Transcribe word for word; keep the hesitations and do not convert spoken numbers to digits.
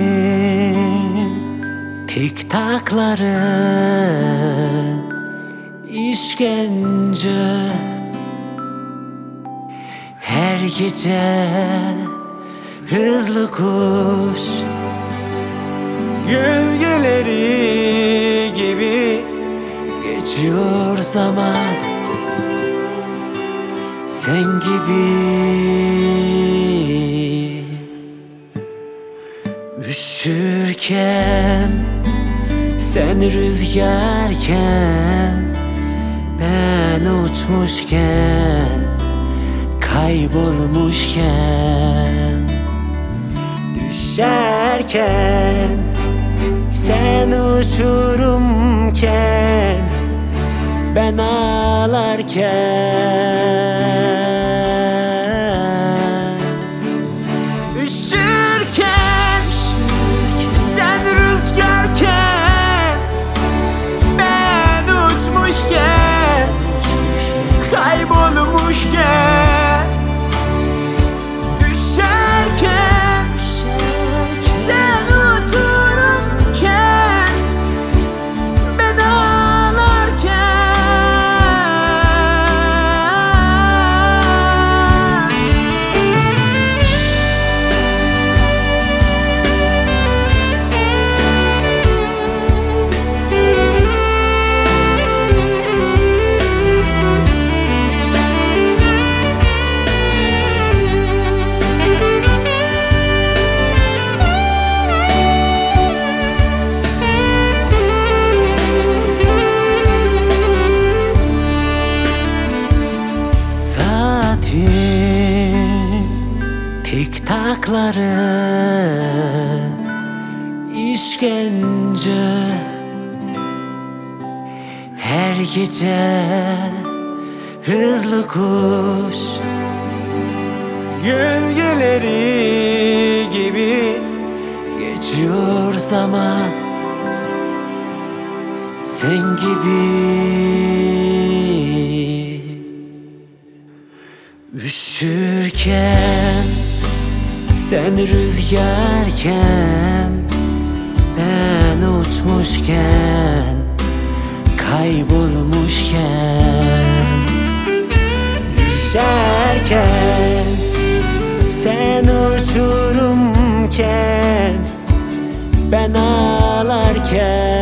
tik takları işkence. Her gece hızlı kuş gölgeleri gibi geçiyor zaman. Sen gibi üşürken, sen rüzgarken, ben uçmuşken, kaybolmuşken, düşerken, sen uçurumken, ben ağlarken. Üşürken, sen rüzgarken, ben uçmuşken, kaybolmuşken, düşerken, sen uçurumken, ben ağlarken. Tik takları işkence. Her gece hızlı kuş gölgeleri gibi geçiyor zaman. Sen gibi üşürken, sen rüzgarken, ben uçmuşken, kaybolmuşken, düşerken, sen uçurumken, ben ağlarken.